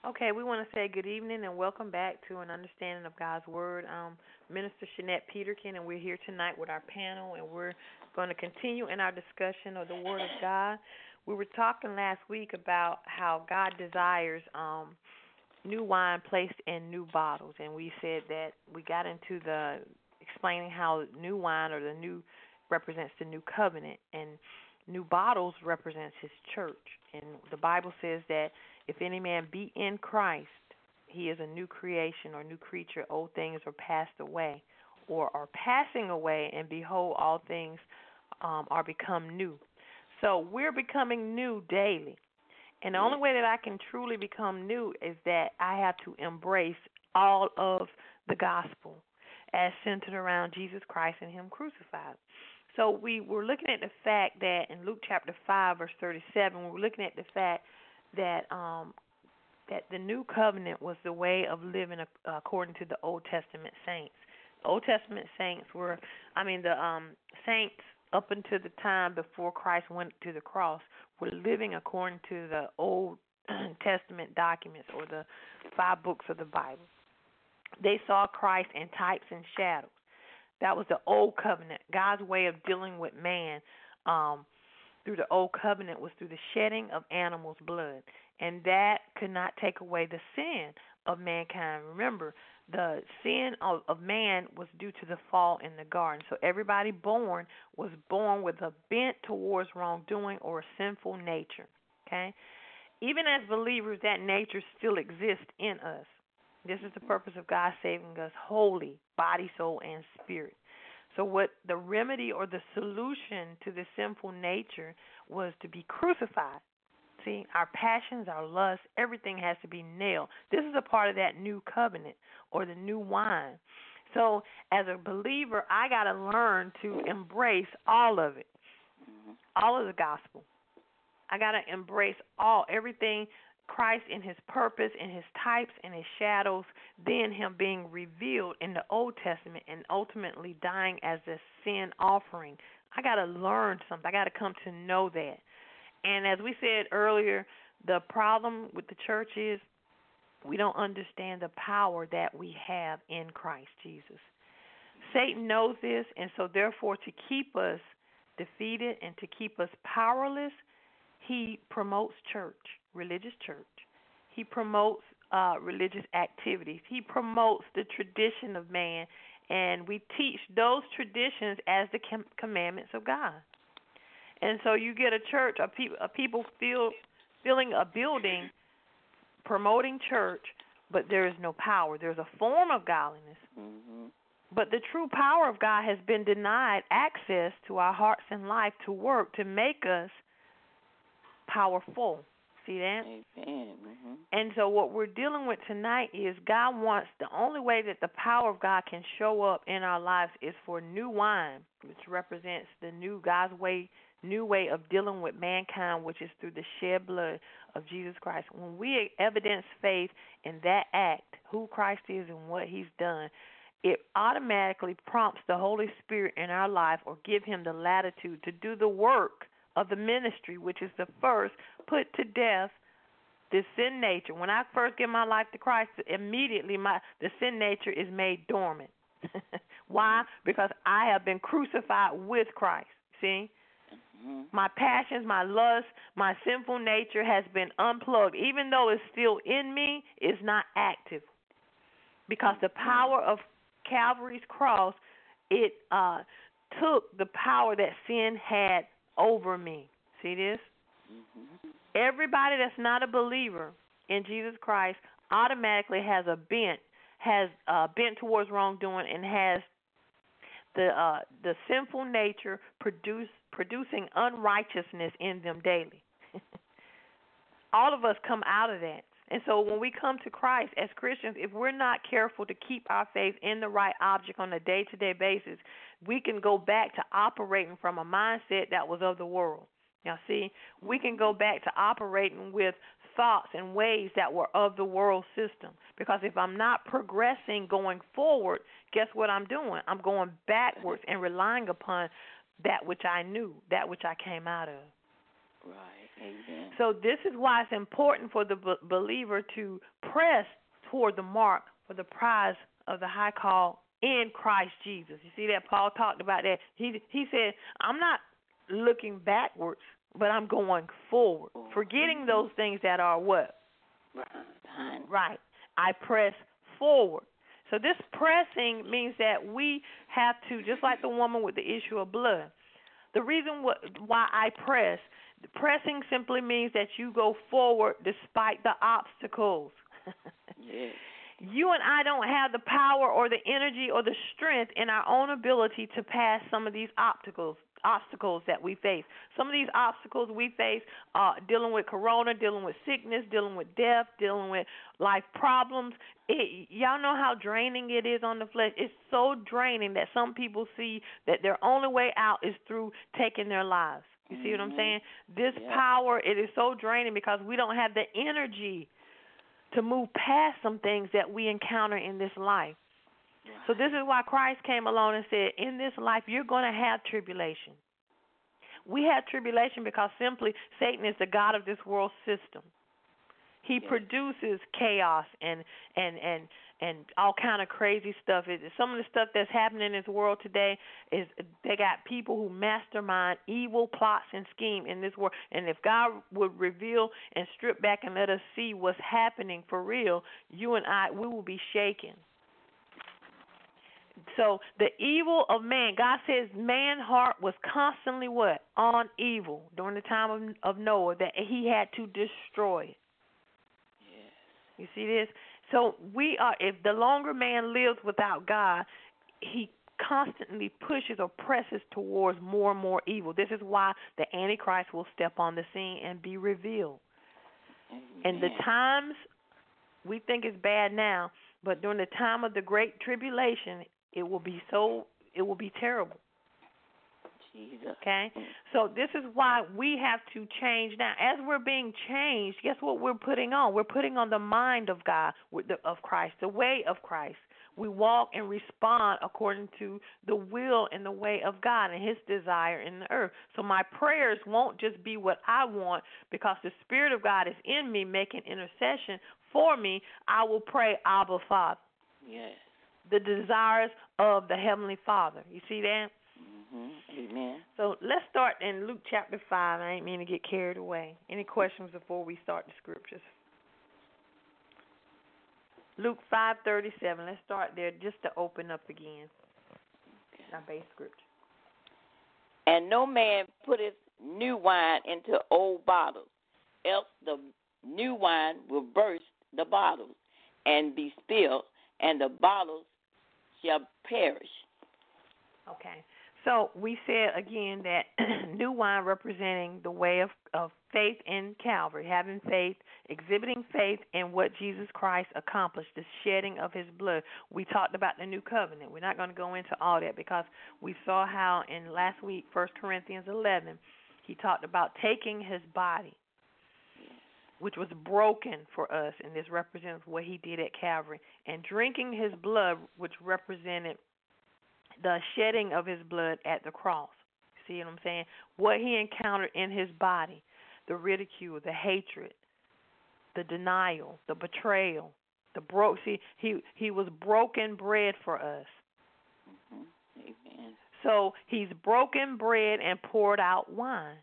Okay, we want to say good evening and welcome back to an understanding of God's Word. Minister Shanette Peterkin, and we're here tonight with our panel, and we're going to continue in our discussion of the Word of God. We were talking last week about how God desires new wine placed in new bottles, and we said that we got into the explaining how new wine or the new represents the new covenant, and new bottles represents His church. And the Bible says that if any man be in Christ, he is a new creation or new creature. Old things are passed away or are passing away, and behold, all things are become new. So we're becoming new daily. And the only way that I can truly become new is that I have to embrace all of the gospel as centered around Jesus Christ and Him crucified. So we were looking at the fact that in Luke chapter 5, verse 37, we were looking at the fact that that the new covenant was the way of living according to the Old Testament saints. The Old Testament saints were, the saints up until the time before Christ went to the cross were living according to the Old Testament documents or the 5 books of the Bible. They saw Christ in types and shadows. That was the Old Covenant. God's way of dealing with man through the Old Covenant was through the shedding of animals' blood. And that could not take away the sin of mankind. Remember, the sin of man was due to the fall in the garden. So everybody born was born with a bent towards wrongdoing or a sinful nature. Okay? Even as believers, that nature still exists in us. This is the purpose of God saving us wholly, body, soul, and spirit. So what the remedy or the solution to the sinful nature was to be crucified. See, our passions, our lusts, everything has to be nailed. This is a part of that new covenant or the new wine. So as a believer, I got to learn to embrace all of it, all of the gospel. I got to embrace everything Christ in His purpose, in His types, in His shadows, then Him being revealed in the Old Testament and ultimately dying as a sin offering. I got to learn something. I got to come to know that. And as we said earlier, the problem with the church is we don't understand the power that we have in Christ Jesus. Satan knows this, and so therefore to keep us defeated and to keep us powerless, he promotes church, religious church. He promotes religious activities. He promotes the tradition of man, and we teach those traditions as the commandments of God. And so you get a church, a people filling a building, promoting church, but there is no power. There's a form of godliness. Mm-hmm. But the true power of God has been denied access to our hearts and life to work to make us powerful. See that? Amen. Mm-hmm. And so what we're dealing with tonight is God wants, the only way that the power of God can show up in our lives is for new wine, which represents the new God's way, new way of dealing with mankind, which is through the shed blood of Jesus Christ. When we evidence faith in that act, who Christ is and what He's done, it automatically prompts the Holy Spirit in our life or give Him the latitude to do the work of the ministry, which is the first, put to death the sin nature. When I first give my life to Christ, immediately the sin nature is made dormant. Why? Because I have been crucified with Christ. See? My passions, my lust, my sinful nature has been unplugged. Even though it's still in me, it's not active. Because the power of Calvary's cross, it took the power that sin had over me. See this? Mm-hmm. Everybody that's not a believer in Jesus Christ automatically has a bent towards wrongdoing and has the sinful nature producing unrighteousness in them daily. All of us come out of that. And so when we come to Christ as Christians, if we're not careful to keep our faith in the right object on a day-to-day basis, we can go back to operating from a mindset that was of the world. Now, see, we can go back to operating with thoughts and ways that were of the world system. Because if I'm not progressing going forward, guess what I'm doing? I'm going backwards and relying upon that which I knew, that which I came out of. Right. Amen. So this is why it's important for the believer to press toward the mark for the prize of the high call in Christ Jesus. You see that Paul talked about that. He said, I'm not looking backwards, but I'm going forward, forgetting those things that are what? Right. I press forward. So this pressing means that we have to, just like the woman with the issue of blood. The reason why I press, pressing simply means that you go forward despite the obstacles. Yes. You and I don't have the power or the energy or the strength in our own ability to pass some of these obstacles that we face. Some of these obstacles we face dealing with corona, dealing with sickness, dealing with death, dealing with life problems. Y'all know how draining it is on the flesh. It's so draining that some people see that their only way out is through taking their lives. You see what I'm saying? This power, it is so draining because we don't have the energy to move past some things that we encounter in this life. So this is why Christ came along and said, in this life, you're going to have tribulation. We have tribulation because simply Satan is the god of this world system. He produces chaos and all kind of crazy stuff. Some of the stuff that's happening in this world today is they got people who mastermind evil plots and scheme in this world. And if God would reveal and strip back and let us see what's happening for real, you and I, we will be shaken. So the evil of man, God says man's heart was constantly what? On evil during the time of Noah, that he had to destroy it. Yes. You see this? So we are, if the longer man lives without God, he constantly pushes or presses towards more and more evil. This is why the Antichrist will step on the scene and be revealed. Amen. And the times we think is bad now, but during the time of the Great Tribulation, it will be terrible. Jesus. Okay? So this is why we have to change now. As we're being changed, guess what we're putting on? We're putting on the mind of God, of Christ, the way of Christ. We walk and respond according to the will and the way of God and His desire in the earth. So my prayers won't just be what I want because the Spirit of God is in me making intercession for me. I will pray, Abba, Father. Yes. The desires of the Heavenly Father. You see that? Amen. So let's start in Luke chapter 5. I ain't mean to get carried away. Any questions before we start the scriptures? Luke 5:37. Let's start there just to open up again. Our base scripture. And no man putteth new wine into old bottles, else the new wine will burst the bottles and be spilled, and the bottles shall perish. Okay. So we said again that new wine representing the way of faith in Calvary, having faith, exhibiting faith in what Jesus Christ accomplished, the shedding of His blood. We talked about the new covenant. We're not going to go into all that because we saw how in last week, 1 Corinthians 11, he talked about taking His body, which was broken for us, and this represents what He did at Calvary, and drinking His blood, which represented the shedding of His blood at the cross. See what I'm saying? What He encountered in His body, the ridicule, the hatred, the denial, the betrayal, He was broken bread for us. Amen. So He's broken bread and poured out wine.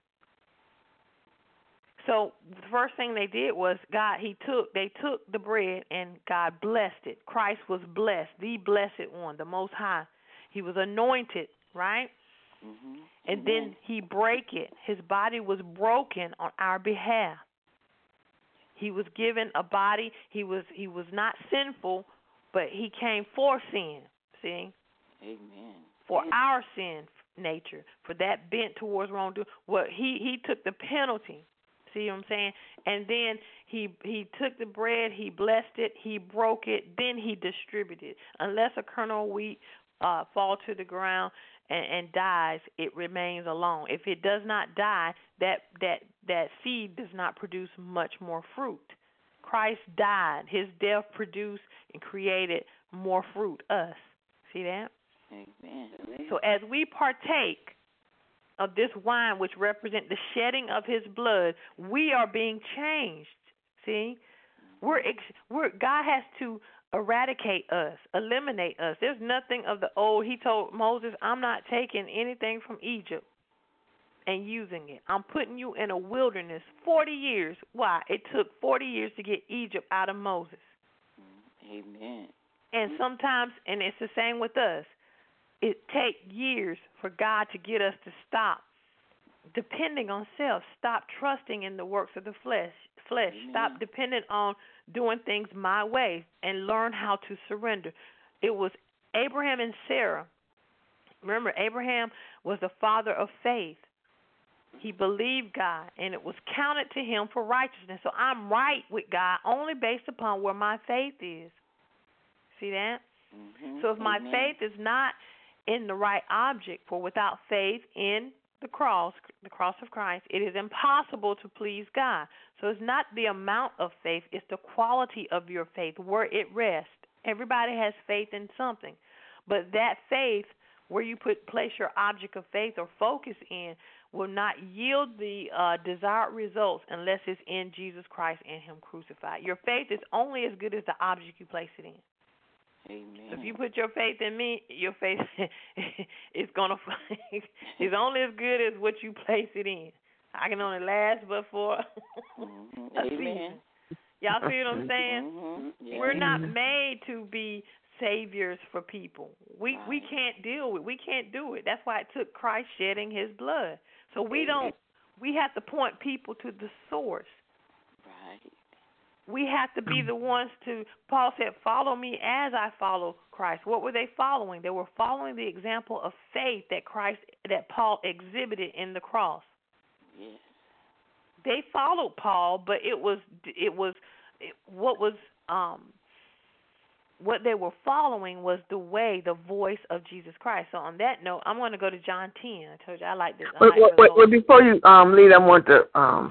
So the first thing they did was they took the bread and God blessed it. Christ was blessed, the blessed one, the Most High. He was anointed, right? And then He break it. His body was broken on our behalf. He was given a body. He was not sinful, but He came for sin. See? Amen. For our sin nature, for that bent towards wrongdoing. Well, He took the penalty. See what I'm saying? And then he took the bread, He blessed it, He broke it, then He distributed. Unless a kernel of wheat fall to the ground and dies, it remains alone. If it does not die, that seed does not produce much more fruit. Christ died. His death produced and created more fruit, us. See that? Amen. So as we partake of this wine, which represent the shedding of his blood, we are being changed. See? God has to eradicate us, eliminate us. There's nothing of the old. He told Moses, I'm not taking anything from Egypt and using it. I'm putting you in a wilderness 40 years. Why? It took 40 years to get Egypt out of Moses. Amen. And sometimes, and it's the same with us, it takes years for God to get us to stop depending on self, stop trusting in the works of the flesh, stop depending on doing things my way, and learn how to surrender. It was Abraham and Sarah. Remember, Abraham was the father of faith. He believed God, and it was counted to him for righteousness. So I'm right with God only based upon where my faith is. See that? So if my faith is not in the right object, for without faith in the cross of Christ, it is impossible to please God. So it's not the amount of faith, it's the quality of your faith, where it rests. Everybody has faith in something, but that faith, where you place your object of faith or focus in, will not yield the desired results unless it's in Jesus Christ and Him crucified. Your faith is only as good as the object you place it in. Amen. So if you put your faith in me, your faith is is only as good as what you place it in. I can only last but for a season. Y'all see what I'm saying? Yeah. We're not made to be saviors for people. We can't deal with. We can't do it. That's why it took Christ shedding His blood. So we have to point people to the source. Right. We have to be the ones to, Paul said, follow me as I follow Christ. What were they following? They were following the example of faith that Paul exhibited in the cross. Yes. They followed Paul, but what they were following was the way, the voice of Jesus Christ. So on that note, I'm going to go to John 10. I told you I like this. Wait, before you lead, I want to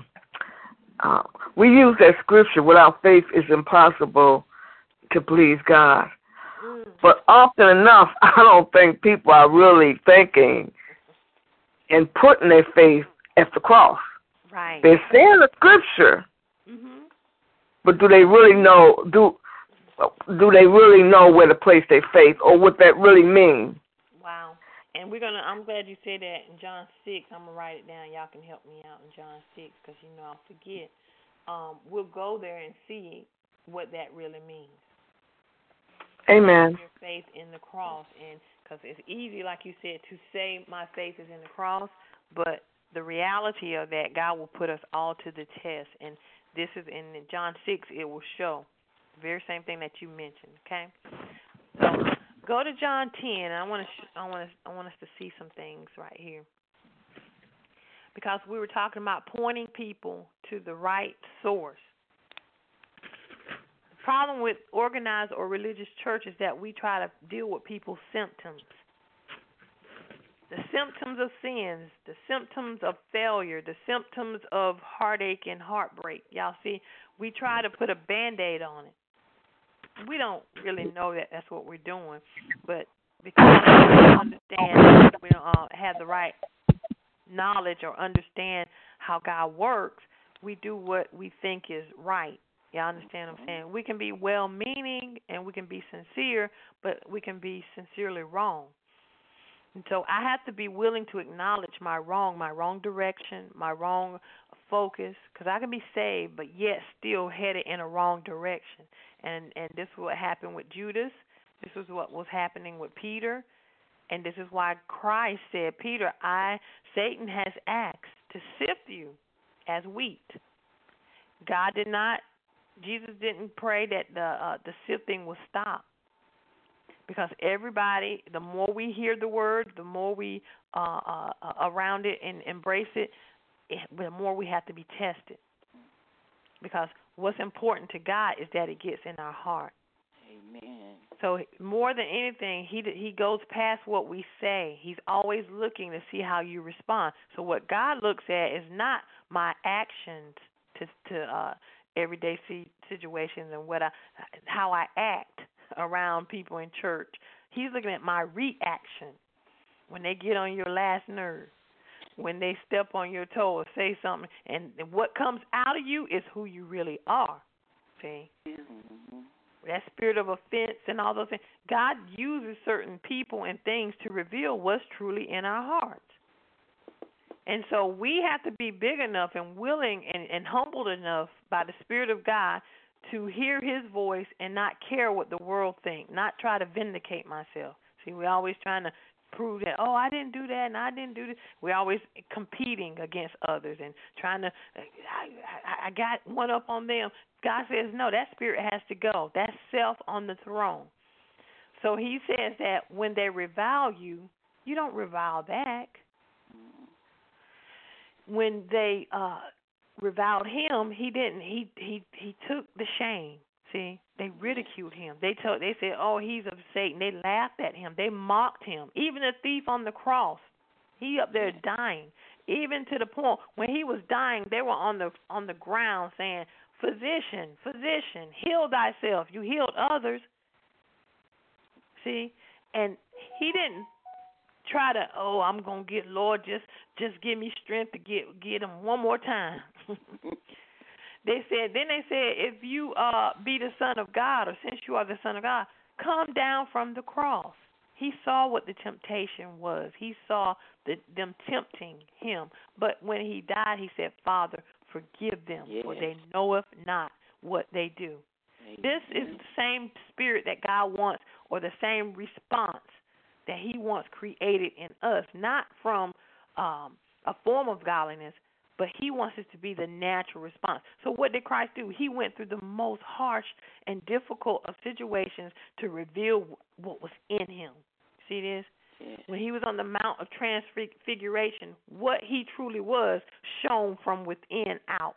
we use that scripture, without faith it's impossible to please God. But often enough, I don't think people are really thinking and putting their faith at the cross. Right. They're saying the scripture, but do they really know? Do they really know where to place their faith, or what that really means? Wow. And I'm glad you said that in John 6. I'm going to write it down. Y'all can help me out in John 6 because I'll forget. We'll go there and see what that really means. Amen. Your faith in the cross. And because it's easy, like you said, to say my faith is in the cross, but the reality of that, God will put us all to the test. And this is in John 6, it will show the very same thing that you mentioned, okay? So go to John 10, and I want us to see some things right here. Because we were talking about pointing people to the right source. The problem with organized or religious church is that we try to deal with people's symptoms. The symptoms of sins, the symptoms of failure, the symptoms of heartache and heartbreak. Y'all see, we try to put a Band-Aid on it. We don't really know that that's what we're doing, but because we don't understand, we don't have the right knowledge or understand how God works, we do what we think is right. Y'all understand what I'm saying? We can be well-meaning and we can be sincere, but we can be sincerely wrong. And so I have to be willing to acknowledge my wrong direction, my wrong focus, because I can be saved, but yet still headed in a wrong direction. And this is what happened with Judas. This is what was happening with Peter. And this is why Christ said, Peter, Satan has asked to sift you as wheat. Jesus didn't pray that the sifting will stop. Because everybody, the more we hear the word, the more we around it and embrace it, the more we have to be tested. Because what's important to God is that it gets in our heart. Amen. So more than anything, he goes past what we say. He's always looking to see how you respond. So what God looks at is not my actions to everyday situations and how I act around people in church. He's looking at my reaction when they get on your last nerve. when they step on your toe or say something, and what comes out of you is who you really are. See? Mm-hmm. That spirit of offense and all those things. God uses certain people and things to reveal what's truly in our hearts. And so we have to be big enough and willing and humbled enough by the Spirit of God to hear His voice and not care what the world thinks, not try to vindicate myself. See, we're always trying to prove that, oh, I didn't do that and I didn't do this. We're always competing against others and trying to, I got one up on them. God says, no, that spirit has to go. That's self on the throne. So He says that when they revile you, you don't revile back. When they reviled Him, He didn't. He took the shame. See, they ridiculed Him. They said, "Oh, he's of Satan." They laughed at Him. They mocked Him. Even the thief on the cross, he up there dying. Even to the point when he was dying, they were on the ground saying, "Physician, physician, heal thyself. You healed others." See, and He didn't try to, oh, I'm gonna get, Lord, just give me strength to get him one more time. They said, if you be the Son of God, or since you are the Son of God, come down from the cross. He saw what the temptation was. He saw them tempting Him. But when He died, He said, Father, forgive them, for they knoweth not what they do. This is the same spirit that God wants, or the same response that He wants created in us, not from a form of godliness, but He wants it to be the natural response. So what did Christ do? He went through the most harsh and difficult of situations to reveal what was in Him. See this? When He was on the Mount of Transfiguration, what He truly was shone from within out.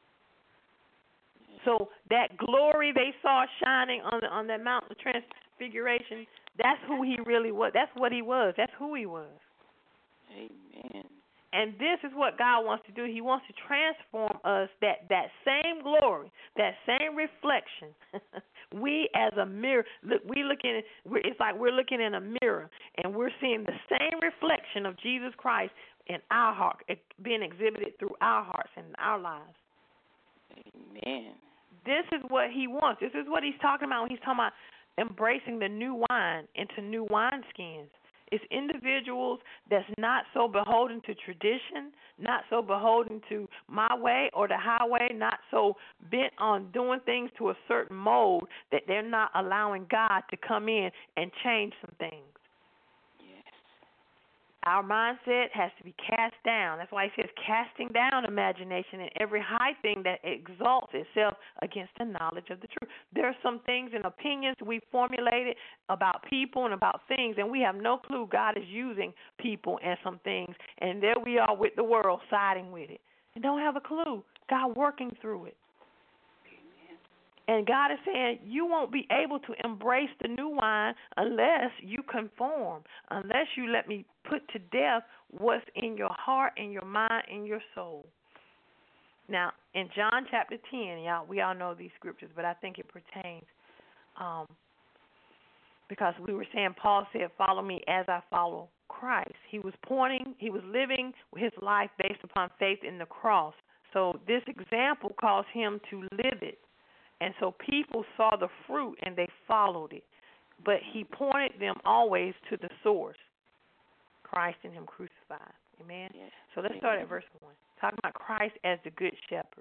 So that glory they saw shining on that Mount of Transfiguration, that's who He really was. That's what He was. That's who He was. Amen. And this is what God wants to do. He wants to transform us, that same glory, that same reflection. We as a mirror, it's like we're looking in a mirror, and we're seeing the same reflection of Jesus Christ in our heart, being exhibited through our hearts and our lives. Amen. This is what He wants. This is what He's talking about when He's talking about embracing the new wine into new wineskins. It's individuals that's not so beholden to tradition, not so beholden to my way or the highway, not so bent on doing things to a certain mold that they're not allowing God to come in and change some things. Yes. Our mindset has to be cast down. That's why He says casting down imagination and every high thing that exalts itself against the knowledge of the truth. There are some things and opinions we formulated about people and about things, and we have no clue God is using people and some things, and there we are with the world siding with it and don't have a clue. God working through it. And God is saying you won't be able to embrace the new wine unless you conform, unless you let me put to death what's in your heart, in your mind, in your soul. Now, in John chapter 10, we all know these scriptures, but I think it pertains because we were saying, Paul said, follow me as I follow Christ. He was living his life based upon faith in the cross. So this example caused him to live it. And so people saw the fruit and they followed it. But He pointed them always to the source, Christ and Him crucified. Amen? Yes. So let's start at verse 1. Talking about Christ as the good shepherd.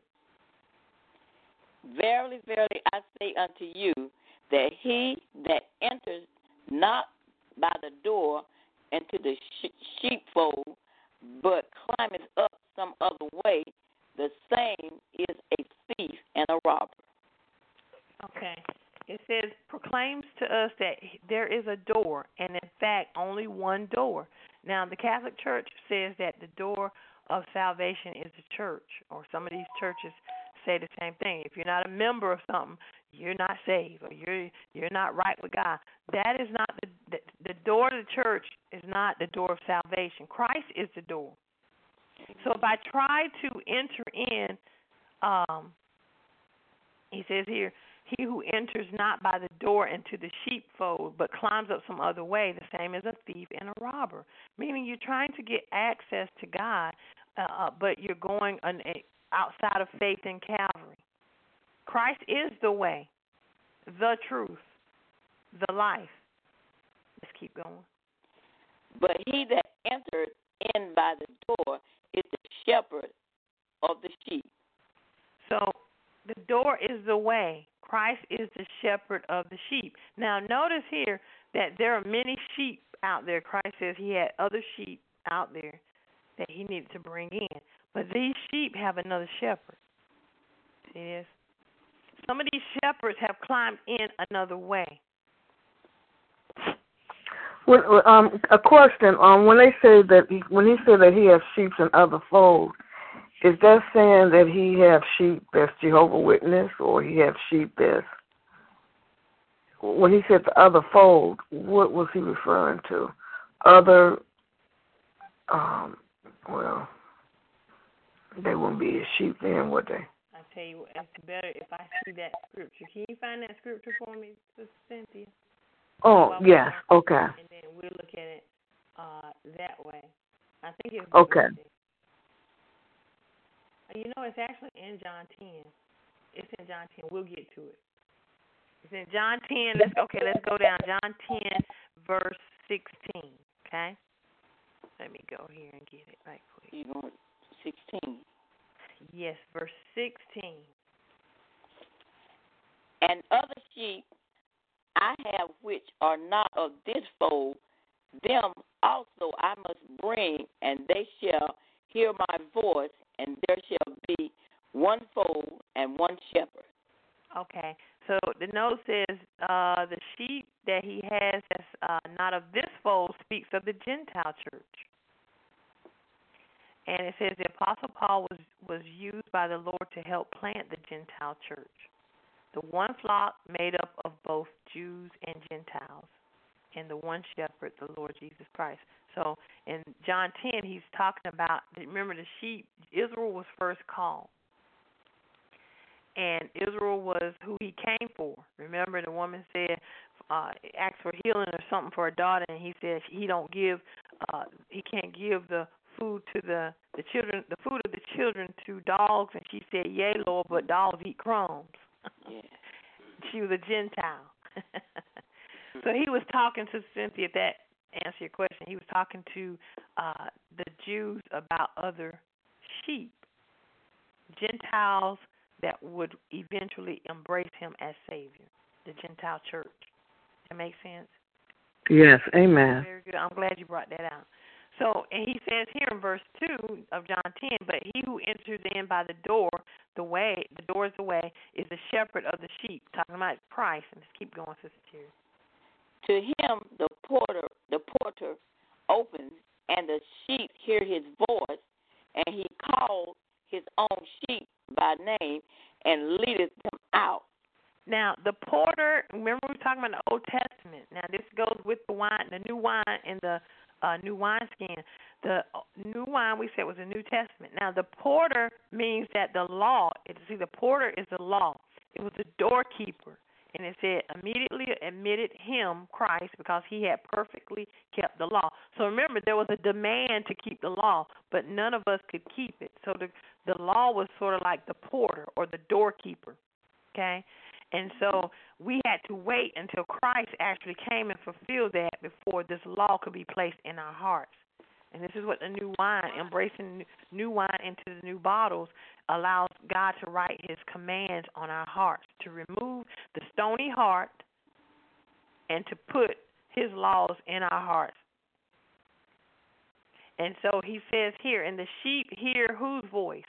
Verily, verily, I say unto you, that he that enters not by the door into the sheepfold, but climbeth up some other way, the same is a thief and a robber. Okay. It says, proclaims to us that there is a door, and in fact, only one door. Now, the Catholic Church says that the door of salvation is the church, or some of these churches say the same thing. If you're not a member of something, you're not saved, or you're not right with God. That is not the door to the church is not the door of salvation. Christ is the door. So if I try to enter in He says here, he who enters not by the door into the sheepfold, but climbs up some other way, the same as a thief and a robber. Meaning you're trying to get access to God, but you're going outside of faith in Calvary. Christ is the way, the truth, the life. Let's keep going. But he that entered in by the door is the shepherd of the sheep. So the door is the way. Christ is the shepherd of the sheep. Now notice here that there are many sheep out there. Christ says he had other sheep out there that he needed to bring in. But these sheep have another shepherd. See this? Some of these shepherds have climbed in another way. Well, a question. When he said that he has sheep in other folds, is that saying that he have sheep as Jehovah's Witness, or he have sheep as? When he said the other fold, what was he referring to? Other. Well, they wouldn't be his sheep then, would they? I tell you, it's better if I see that scripture. Can you find that scripture for me, Sister Cynthia? Oh, yes. Okay. And then we'll look at it that way. I think it's okay. You know, it's actually in John 10. It's in John 10. We'll get to it. It's in John 10. Let's go down. John 10, verse 16. Okay? Let me go here and get it right quick. You want 16? Yes, verse 16. And other sheep I have which are not of this fold, them also I must bring, and they shall hear my voice, and there shall be one fold and one shepherd. Okay, so the note says the sheep that he has that's not of this fold speaks of the Gentile church. And it says the Apostle Paul was used by the Lord to help plant the Gentile church. The one flock made up of both Jews and Gentiles, and the one shepherd, the Lord Jesus Christ. So in John 10, he's talking about, remember the sheep, Israel was first called. And Israel was who he came for. Remember the woman said, asked for healing or something for her daughter, and he said he can't give the food to the children, the food of the children to dogs, and she said, yea, Lord, but dogs eat crumbs. Yeah. She was a Gentile. So he was talking to Cynthia, that answer your question. He was talking to the Jews about other sheep, Gentiles that would eventually embrace him as Savior, the Gentile church. That makes sense? Yes, amen. Very good. I'm glad you brought that out. So, and he says here in verse 2 of John 10, but he who enters in by the door is the way, is the shepherd of the sheep. Talking about Christ. And let's keep going, Sister Terry. To him the porter opens, and the sheep hear his voice, and he calls his own sheep by name and leadeth them out. Now, the porter, remember we were talking about the Old Testament. Now, this goes with the wine, the new wine and the new wineskin. The new wine, we said, was the New Testament. Now, the porter means that the law, the porter is the law. It was the doorkeeper. And it said, immediately admitted him, Christ, because he had perfectly kept the law. So remember, there was a demand to keep the law, but none of us could keep it. So the law was sort of like the porter or the doorkeeper, okay? And so we had to wait until Christ actually came and fulfilled that before this law could be placed in our hearts. And this is what the new wine, embracing new wine into the new bottles, allows God to write his commands on our hearts, to remove the stony heart and to put his laws in our hearts. And so he says here, and the sheep hear whose voice?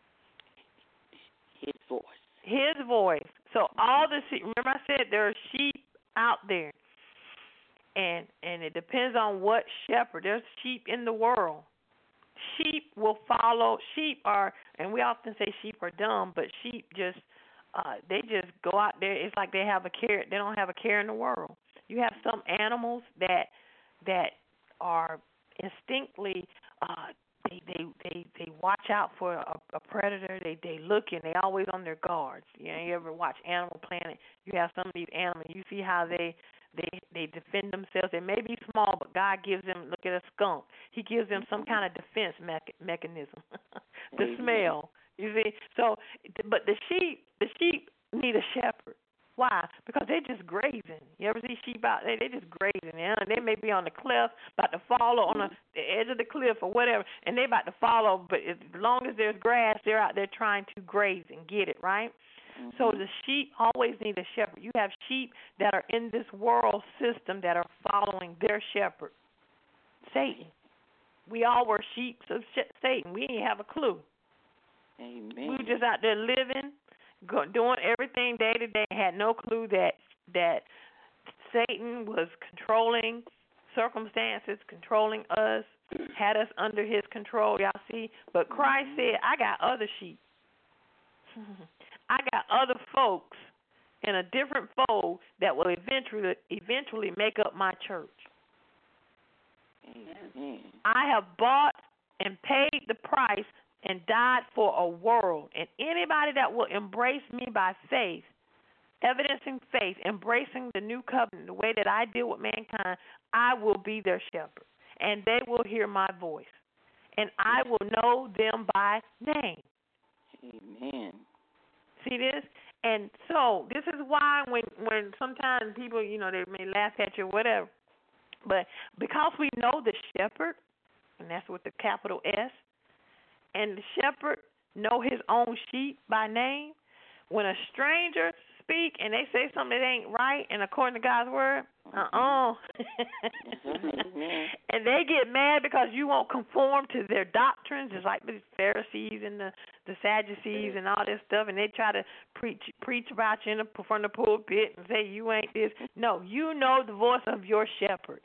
His voice. His voice. So all the sheep, remember I said there are sheep out there. And it depends on what shepherd. There's sheep in the world. Sheep will follow. Sheep are, and we often say sheep are dumb, but sheep they just go out there. It's like they have a care. They don't have a care in the world. You have some animals that are instinctively they watch out for a predator. They looking. They always on their guards. You know, you ever watch Animal Planet? You have some of these animals. You see how they defend themselves. They may be small, but God gives them. Look at a skunk. He gives them some kind of defense mechanism. The smell. You see. So, but the sheep need a shepherd. Why? Because they're just grazing. You ever see sheep out there? They're just grazing. They may be on the cliff, about to follow on the edge of the cliff or whatever, and they're about to follow, but as long as there's grass, they're out there trying to graze and get it, right? So the sheep always need a shepherd. You have sheep that are in this world system that are following their shepherd, Satan. We all were sheep of Satan. We didn't have a clue. Amen. We were just out there living, doing everything day to day, had no clue that Satan was controlling circumstances, controlling us, had us under his control, y'all see? But Christ said, I got other sheep. I got other folks in a different fold that will eventually make up my church. Amen. I have bought and paid the price and died for a world. And anybody that will embrace me by faith, evidencing faith, embracing the new covenant, the way that I deal with mankind, I will be their shepherd. And they will hear my voice. And I will know them by name. Amen. See this? And so this is why when sometimes people, they may laugh at you or whatever, but because we know the shepherd, and that's with the capital S, and the shepherd know his own sheep by name, when a stranger speak and they say something that ain't right and according to God's word, and they get mad because you won't conform to their doctrines. It's like the Pharisees and the Sadducees and all this stuff, and they try to preach about you from the pulpit and say you ain't this. No, you know the voice of your shepherd.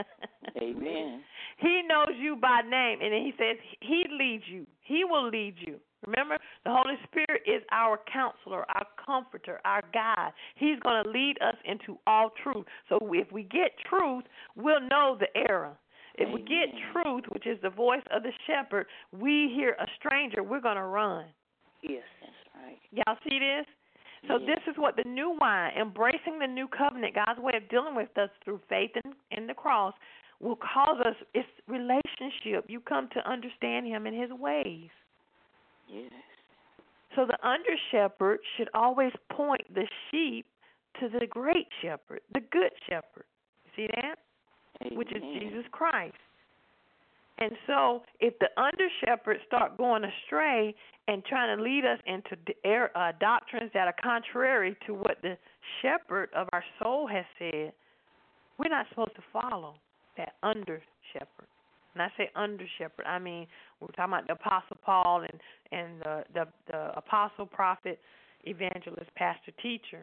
Amen. He knows you by name, and then he says he leads you. He will lead you. Remember, the Holy Spirit is our counselor, our comforter, our guide. He's going to lead us into all truth. So if we get truth, we'll know the error. If we get truth, which is the voice of the shepherd, we hear a stranger, we're going to run. Yes, that's right. Y'all see this? So this is what the new wine, embracing the new covenant, God's way of dealing with us through faith in the cross, will cause us, it's relationship. You come to understand him and his ways. Yes. So the under shepherd should always point the sheep to the great shepherd, the good shepherd. See that? Amen. Which is Jesus Christ. And so if the under shepherds start going astray and trying to lead us into doctrines that are contrary to what the shepherd of our soul has said, we're not supposed to follow that under shepherd. When I say under shepherd, I mean we're talking about the Apostle Paul and the apostle, prophet, evangelist, pastor, teacher.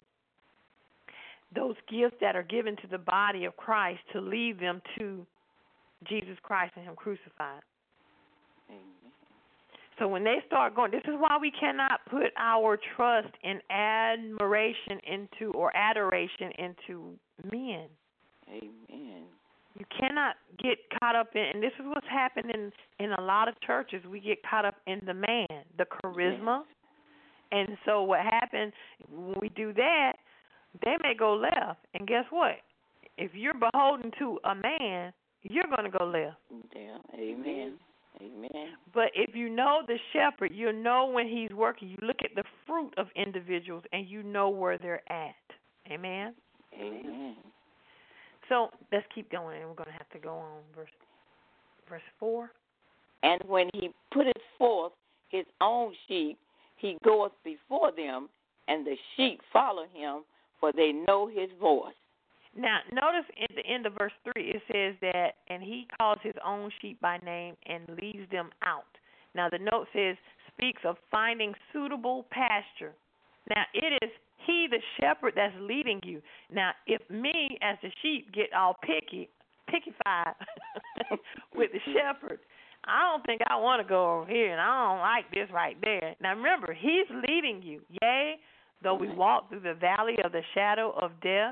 Those gifts that are given to the body of Christ to lead them to Jesus Christ and him crucified. Amen. So when they start going, this is why we cannot put our trust in admiration into or adoration into men. Amen. You cannot get caught up in, and this is what's happening in a lot of churches. We get caught up in the man, the charisma. Yes. And so what happens when we do that, they may go left. And guess what? If you're beholden to a man, you're going to go left. Yeah. Amen. Amen. But if you know the shepherd, you know when he's working. You look at the fruit of individuals, and you know where they're at. Amen? Amen. So let's keep going, and we're going to have to go on verse 4. And when he putteth forth his own sheep, he goeth before them, and the sheep follow him, for they know his voice. Now, notice at the end of verse 3, it says that, and he calls his own sheep by name and leads them out. Now, the note says, speaks of finding suitable pasture. Now, it is he, the shepherd, that's leading you. Now, if me, as the sheep, get all pickified with the shepherd, I don't think I want to go over here, and I don't like this right there. Now, remember, he's leading you. Yea, though we walk through the valley of the shadow of death,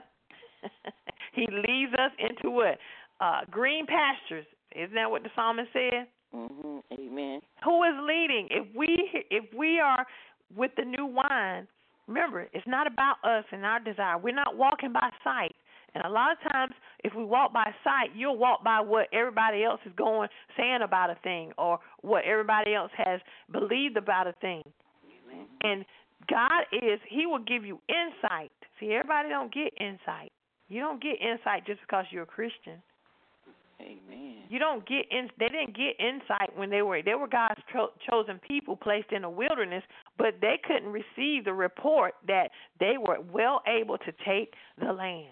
he leads us into what? Green pastures. Isn't that what the psalmist said? Amen. Who is leading? If we are with the new wine, remember, it's not about us and our desire. We're not walking by sight. And a lot of times, if we walk by sight, you'll walk by what everybody else is saying about a thing, or what everybody else has believed about a thing. And God He will give you insight. See, everybody don't get insight. You don't get insight just because you're a Christian. Amen. You don't get they didn't get insight when they were God's chosen people placed in a wilderness, but they couldn't receive the report that they were well able to take the land.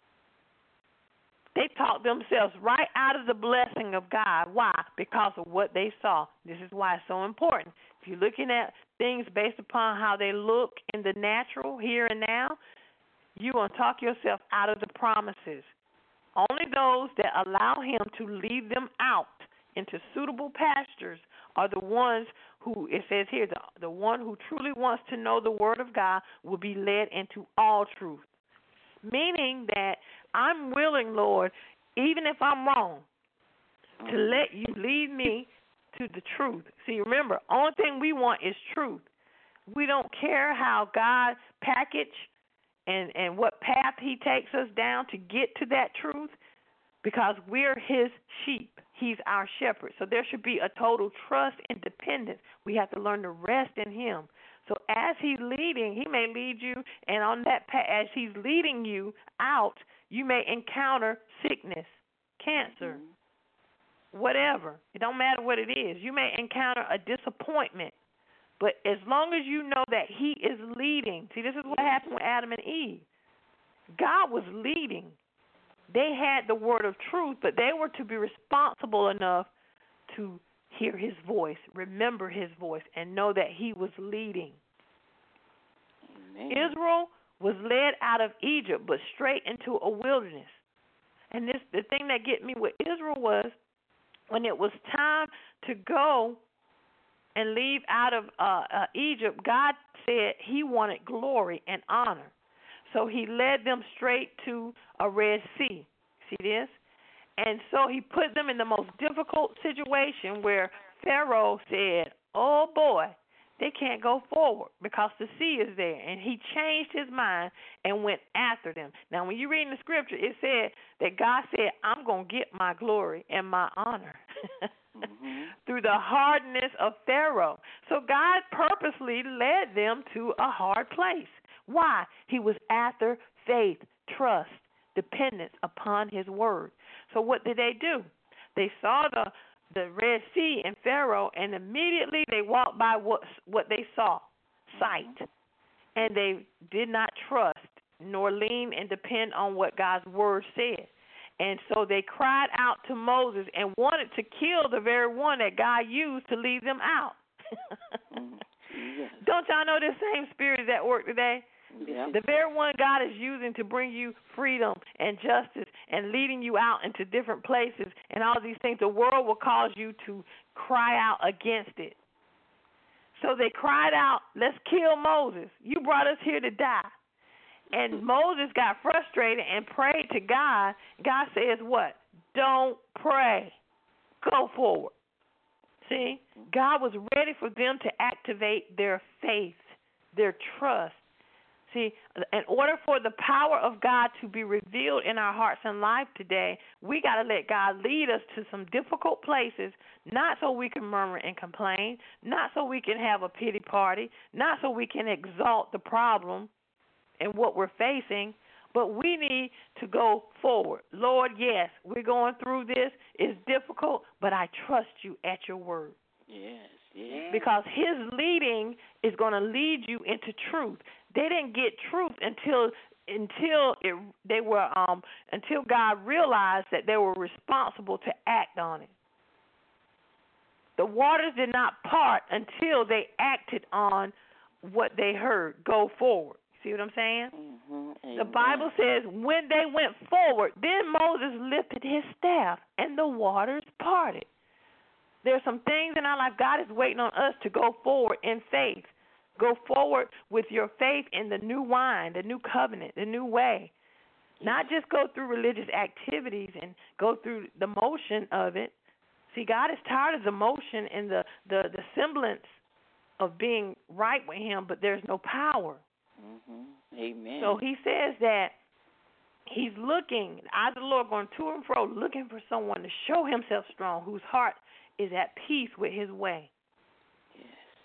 They talked themselves right out of the blessing of God. Why? Because of what they saw. This is why it's so important. If you're looking at things based upon how they look in the natural here and now, you're going to talk yourself out of the promises. Only those that allow Him to lead them out into suitable pastures are the ones who, it says here, the one who truly wants to know the Word of God will be led into all truth. Meaning that I'm willing, Lord, even if I'm wrong, to let you lead me to the truth. See, remember, only thing we want is truth. We don't care how God package and what path He takes us down to get to that truth, because we're His sheep. He's our shepherd. So there should be a total trust and dependence. We have to learn to rest in Him. So as He's leading, He may lead you, and on that path, as He's leading you out, you may encounter sickness, cancer, whatever. It don't matter what it is. You may encounter a disappointment. But as long as you know that He is leading, see, this is what happened with Adam and Eve. God was leading. They had the word of truth, but they were to be responsible enough to hear His voice, remember His voice, and know that He was leading. Amen. Israel was led out of Egypt, but straight into a wilderness. And the thing that get me with Israel was when it was time to go and leave out of Egypt, God said He wanted glory and honor. So He led them straight to a Red Sea. See this? And so He put them in the most difficult situation where Pharaoh said, oh boy, they can't go forward because the sea is there. And he changed his mind and went after them. Now, when you read in the scripture, it said that God said, I'm going to get my glory and my honor through the hardness of Pharaoh. So God purposely led them to a hard place. Why? He was after faith, trust, dependence upon His word. So what did they do? They saw the Red Sea and Pharaoh, and immediately they walked by what they saw, sight. And they did not trust nor lean and depend on what God's word said. And so they cried out to Moses and wanted to kill the very one that God used to lead them out. Don't y'all know this same spirit is at work today? Yeah. The very one God is using to bring you freedom and justice and leading you out into different places and all these things, the world will cause you to cry out against it. So they cried out, let's kill Moses. You brought us here to die. And Moses got frustrated and prayed to God. God says what? Don't pray. Go forward. See, God was ready for them to activate their faith, their trust. See, in order for the power of God to be revealed in our hearts and life today, we got to let God lead us to some difficult places, not so we can murmur and complain, not so we can have a pity party, not so we can exalt the problem and what we're facing, but we need to go forward. Lord, yes, we're going through this. It's difficult, but I trust you at your word. Yes, yes. Because His leading is going to lead you into truth. They didn't get truth until God realized that they were responsible to act on it. The waters did not part until they acted on what they heard. Go forward. See what I'm saying? The Bible says when they went forward, then Moses lifted his staff and the waters parted. There's some things in our life God is waiting on us to go forward in faith. Go forward with your faith in the new wine, the new covenant, the new way. Not just go through religious activities and go through the motion of it, See, God is tired of the motion and the semblance of being right with him, but there's no power. Amen. So he says that he's looking, the eyes of the Lord going to and fro, looking for someone to show himself strong, whose heart is at peace with his way. Yes.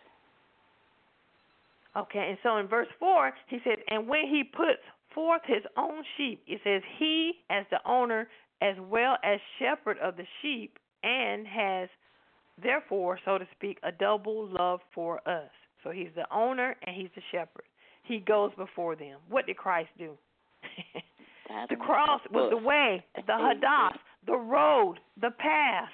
Okay, and so in verse 4, he says, and when he puts forth his own sheep, it says, he as the owner as well as shepherd of the sheep, and has, therefore, so to speak, a double love for us. So he's the owner and he's the shepherd. He goes before them. What did Christ do? The cross was the way, the hadass, the road, the path.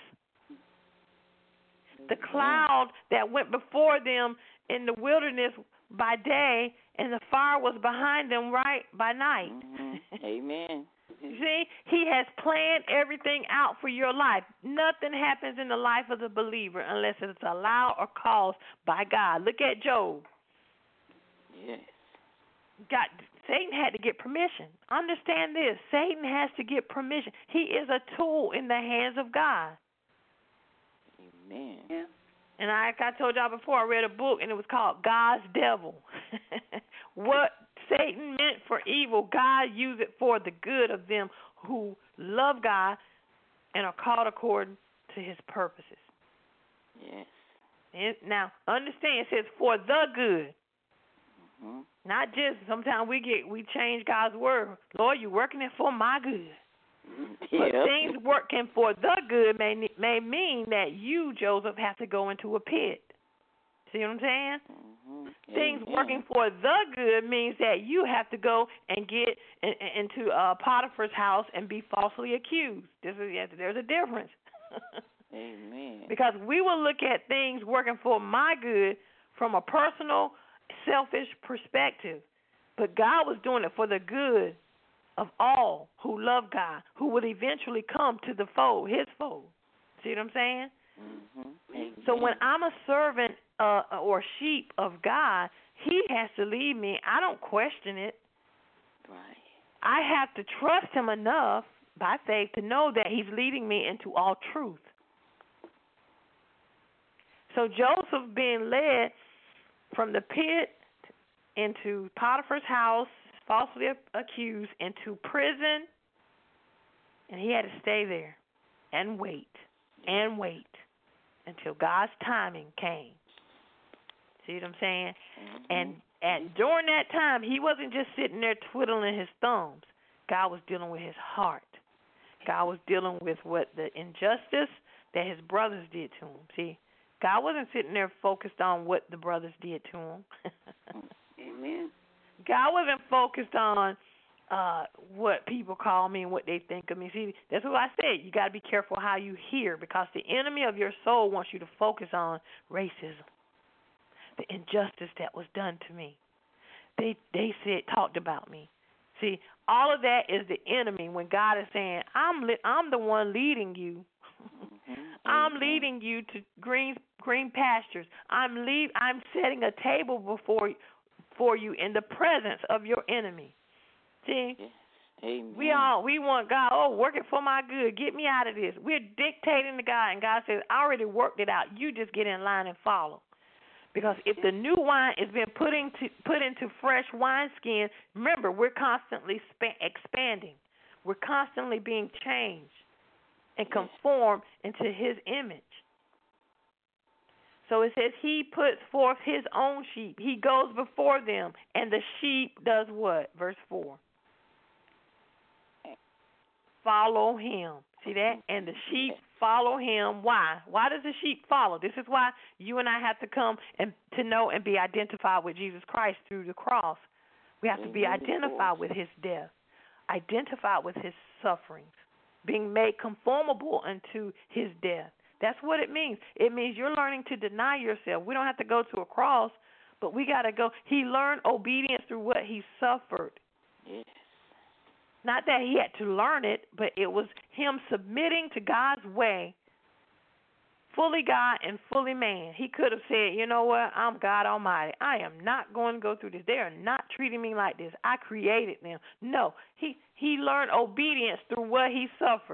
The cloud that went before them in the wilderness by day, and the fire was behind them right by night. Amen. See, he has planned everything out for your life. Nothing happens in the life of the believer unless it's allowed or caused by God. Look at Job. Yes. Satan had to get permission. Understand this. Satan has to get permission. He is a tool in the hands of God. Amen. Yeah. And like I told y'all before, I read a book, and it was called God's Devil. What Satan meant for evil, God used it for the good of them who love God and are called according to his purposes. Yes. And now, understand, it says for the good. Not just, sometimes we change God's word. Lord, you're working it for my good. But things working for the good may mean that you, Joseph, have to go into a pit. See what I'm saying? Things working for the good means that you have to go and get into Potiphar's house and be falsely accused. There's a difference. Amen. Because we will look at things working for my good from a personal, selfish perspective. But God was doing it for the good of all who love God, who would eventually come to the fold, his fold. See what I'm saying? So when I'm a servant or sheep of God, he has to lead me. I don't question it. Right. I have to trust him enough by faith to know that he's leading me into all truth. So Joseph being led from the pit into Potiphar's house, falsely accused, into prison, and he had to stay there and wait until God's timing came. See what I'm saying? And during that time, he wasn't just sitting there twiddling his thumbs. God was dealing with his heart. God was dealing with what the injustice that his brothers did to him. See, God wasn't sitting there focused on what the brothers did to him. Amen. God wasn't focused on what people call me and what they think of me. See, that's what I said. You got to be careful how you hear, because the enemy of your soul wants you to focus on racism, the injustice that was done to me. They talked about me. See, all of that is the enemy when God is saying, I'm the one leading you. I'm leading you to green pastures. I'm setting a table for you in the presence of your enemy. See? Amen. We want God, working for my good. Get me out of this. We're dictating to God, and God says, I already worked it out. You just get in line and follow. Because if the new wine is being put into fresh wineskin, remember, we're constantly expanding. We're constantly being changed and conformed into his image. So it says he puts forth his own sheep. He goes before them, and the sheep does what? Verse 4. Follow him. See that? And the sheep follow him. Why? Why does the sheep follow? This is why you and I have to come and to know and be identified with Jesus Christ through the cross. We have to be identified with his death, identified with his sufferings, being made conformable unto his death. That's what it means. It means you're learning to deny yourself. We don't have to go to a cross, but we got to go. He learned obedience through what he suffered. Yes. Not that he had to learn it, but it was him submitting to God's way, fully God and fully man. He could have said, you know what, I'm God Almighty. I am not going to go through this. They are not treating me like this. I created them. No, he learned obedience through what he suffered.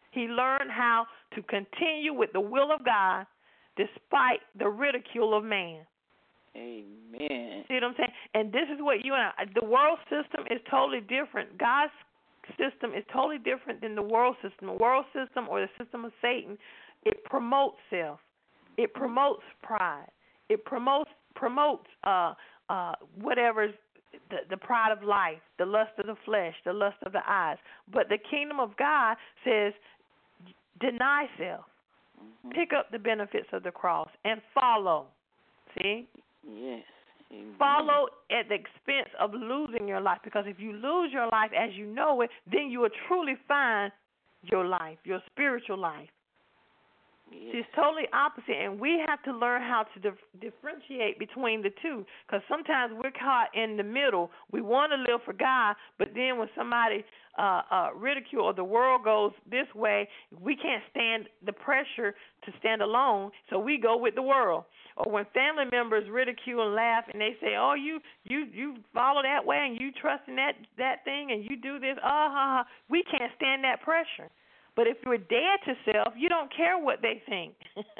He learned how to continue with the will of God despite the ridicule of man. Amen. See what I'm saying? And this is what you and I, the world system is totally different. God's system is totally different than the world system. The world system, or the system of Satan, it promotes self. It promotes pride. It promotes whatever's the pride of life, the lust of the flesh, the lust of the eyes. But the kingdom of God says, deny self, pick up the benefits of the cross, and follow. See? Yes. Amen. Follow at the expense of losing your life, because if you lose your life as you know it, then you will truly find your life, your spiritual life. Yes. It's totally opposite, and we have to learn how to differentiate between the two, because sometimes we're caught in the middle. We want to live for God, but then when somebody ridicule or the world goes this way, we can't stand the pressure to stand alone, so we go with the world. Or when family members ridicule and laugh, and they say, "Oh, you follow that way, and you trust in that thing, and you do this," we can't stand that pressure. But if you're dead to self, you don't care what they think.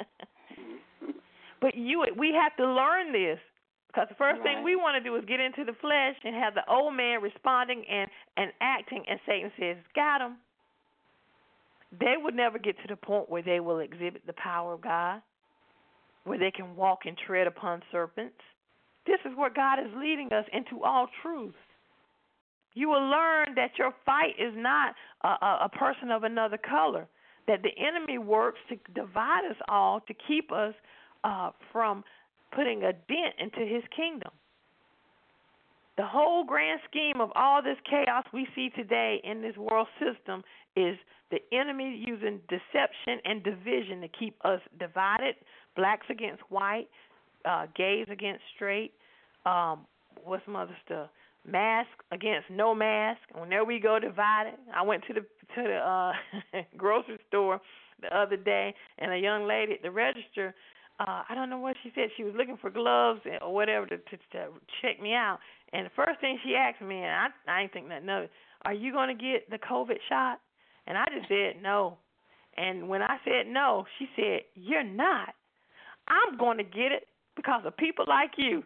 But we have to learn this, because the first thing we want to do is get into the flesh and have the old man responding and acting, and Satan says, "Got him." They would never get to the point where they will exhibit the power of God, where they can walk and tread upon serpents. This is where God is leading us into all truth. You will learn that your fight is not a person of another color, that the enemy works to divide us all, to keep us from putting a dent into his kingdom. The whole grand scheme of all this chaos we see today in this world system is the enemy using deception and division to keep us divided, blacks against white, gays against straight, what's some other stuff? Mask against no mask. And there we go, divided. I went to the grocery store the other day, and a young lady at the register, I don't know what she said. She was looking for gloves or whatever to check me out. And the first thing she asked me, and I ain't think nothing of it, "Are you going to get the COVID shot?" And I just said no. And when I said no, she said, "You're not. I'm going to get it because of people like you."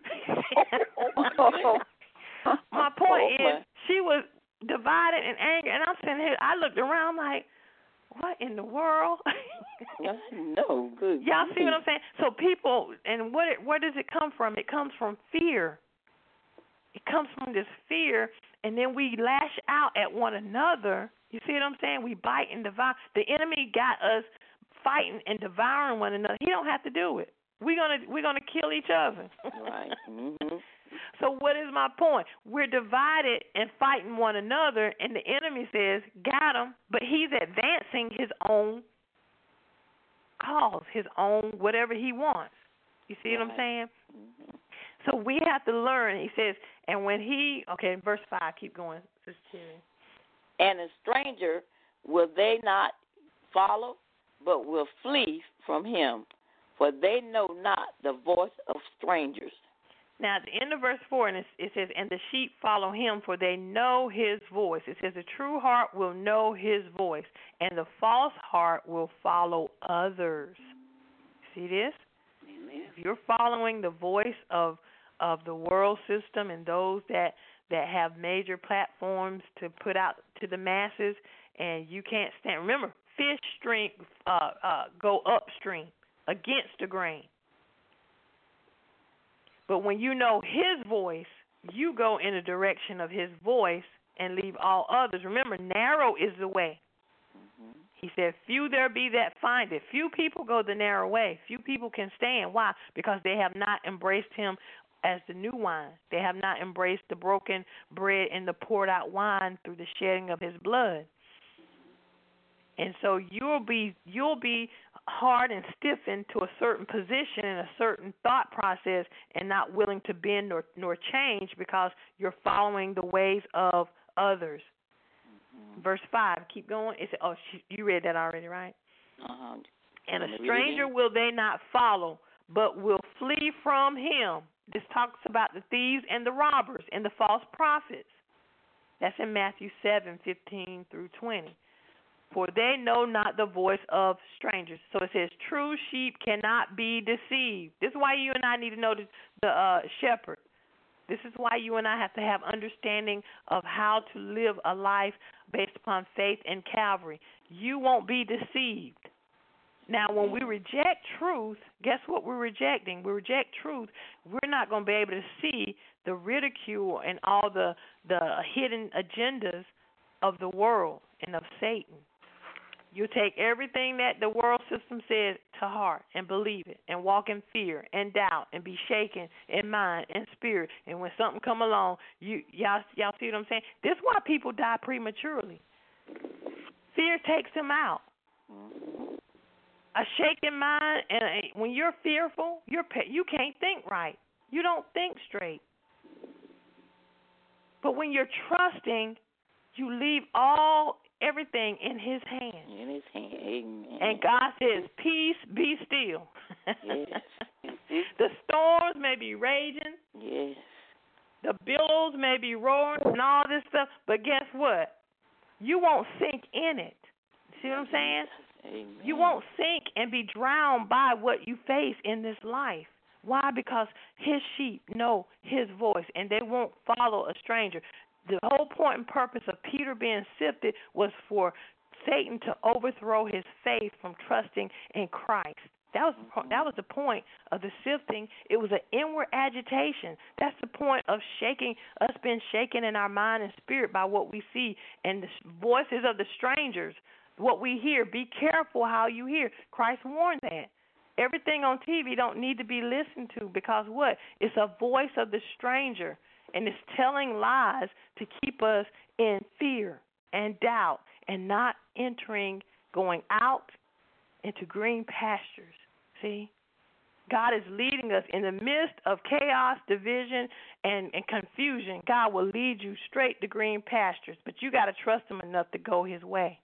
My point is, she was divided and angry, and I'm sitting here. I looked around like, what in the world? No, good. Y'all see what I'm saying? So people, and where does it come from? It comes from fear. It comes from this fear, and then we lash out at one another. You see what I'm saying? We bite and devour. The enemy got us fighting and devouring one another. He don't have to do it. We're gonna kill each other. Right. Mm-hmm. So what is my point? We're divided and fighting one another, and the enemy says, "Got him," but he's advancing his own cause, his own whatever he wants. You see what I'm saying? Mm-hmm. So we have to learn. He says, and when verse 5, keep going, Sister Cherry. "And a stranger will they not follow, but will flee from him, for they know not the voice of strangers." Now, at the end of verse 4, and it says, "And the sheep follow him, for they know his voice." It says, "The true heart will know his voice, and the false heart will follow others." See this? Amen. If you're following the voice of the world system and those that have major platforms to put out to the masses, and you can't stand. Remember, fish go upstream against the grain. But when you know his voice, you go in the direction of his voice and leave all others. Remember, narrow is the way. Mm-hmm. He said, "Few there be that find it." Few people go the narrow way. Few people can stand. Why? Because they have not embraced him as the new wine. They have not embraced the broken bread and the poured out wine through the shedding of his blood. And so you'll be hard and stiffened to a certain position and a certain thought process, and not willing to bend nor change because you're following the ways of others. Mm-hmm. Verse 5, keep going. It said, you read that already, right? Uh-huh. "And a stranger will they not follow, but will flee from him." This talks about the thieves and the robbers and the false prophets. That's in Matthew 7:15 through 20. for they know not the voice of strangers. So it says, true sheep cannot be deceived. This is why you and I need to know the shepherd. This is why you and I have to have understanding of how to live a life based upon faith in Calvary. You won't be deceived. Now, when we reject truth, guess what we're rejecting? We reject truth. We're not going to be able to see the ridicule and all the hidden agendas of the world and of Satan. You take everything that the world system says to heart and believe it and walk in fear and doubt and be shaken in mind and spirit. And when something come along, y'all see what I'm saying? This is why people die prematurely. Fear takes them out. A shaken mind, and when you're fearful, you can't think right. You don't think straight. But when you're trusting, you leave everything in His hands. In His hand, amen. And God says, peace, be still. Yes. The storms may be raging. Yes. The billows may be roaring and all this stuff. But guess what? You won't sink in it. See what I'm saying? Amen. You won't sink and be drowned by what you face in this life. Why? Because His sheep know His voice, and they won't follow a stranger. The whole point and purpose of Peter being sifted was for Satan to overthrow his faith from trusting in Christ. That was the point of the sifting. It was an inward agitation. That's the point of us being shaken in our mind and spirit by what we see and the voices of the strangers, what we hear. Be careful how you hear. Christ warned that. Everything on TV don't need to be listened to because what? It's a voice of the stranger, and it's telling lies to keep us in fear and doubt and not going out into green pastures. See? God is leading us in the midst of chaos, division, and confusion. God will lead you straight to green pastures, but you got to trust Him enough to go His way.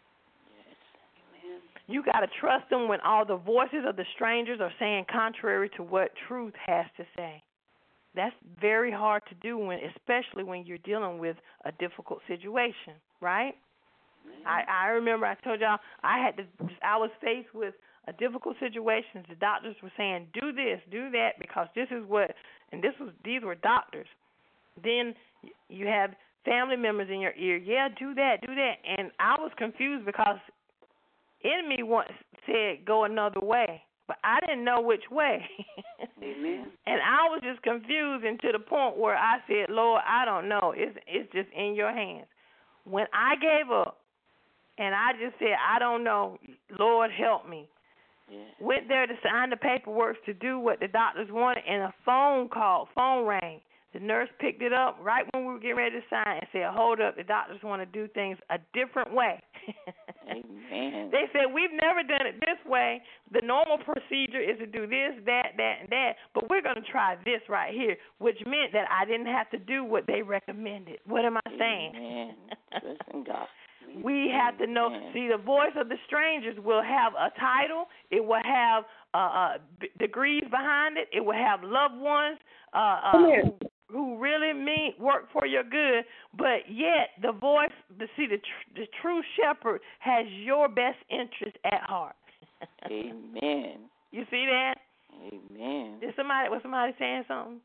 You got to trust Him when all the voices of the strangers are saying contrary to what truth has to say. That's very hard to do, especially when you're dealing with a difficult situation, right? I remember I told y'all I was faced with a difficult situation. The doctors were saying, do this, do that, because this is what, and these were doctors. Then you have family members in your ear, yeah, do that, and I was confused because enemy once said go another way, but I didn't know which way. Amen. And I was just confused, and to the point where I said, Lord, I don't know. It's just in your hands. When I gave up, and I just said, I don't know, Lord, help me. Yeah. Went there to sign the paperwork to do what the doctors wanted, and a phone rang. The nurse picked it up right when we were getting ready to sign and said, hold up, the doctors want to do things a different way. Amen. They said, we've never done it this way. The normal procedure is to do this, that, and that, but we're going to try this right here, which meant that I didn't have to do what they recommended. What am I saying? Amen. Trusting God. We have to know. See, the voice of the strangers will have a title. It will have degrees behind it. It will have loved ones who really work for your good. But yet, the voice, the true shepherd has your best interest at heart. Amen. You see that? Amen. Was somebody saying something?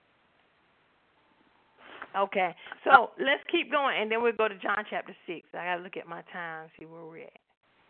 Okay, so let's keep going, and then we'll go to John chapter 6. I got to look at my time, see where we're at.